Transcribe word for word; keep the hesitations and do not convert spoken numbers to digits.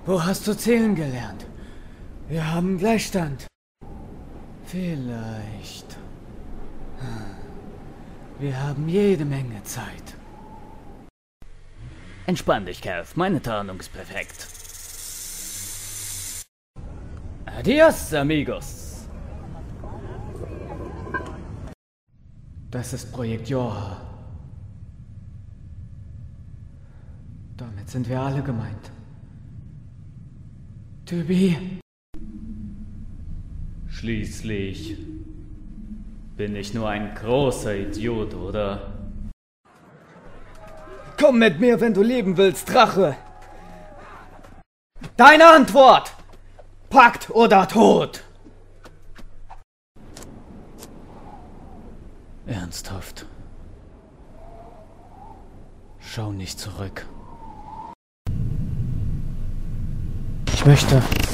Wo hast du zählen gelernt? Wir haben Gleichstand. Vielleicht. Wir haben jede Menge Zeit. Entspann dich, Kev. Meine Tarnung ist perfekt. Adios, amigos. Das ist Projekt Yorha. Damit sind wir alle gemeint. Tybi. Schließlich bin ich nur ein großer Idiot, oder? Komm mit mir, wenn du leben willst, Drache! Deine Antwort! Pakt oder Tod! Ernsthaft. Schau nicht zurück. Ich möchte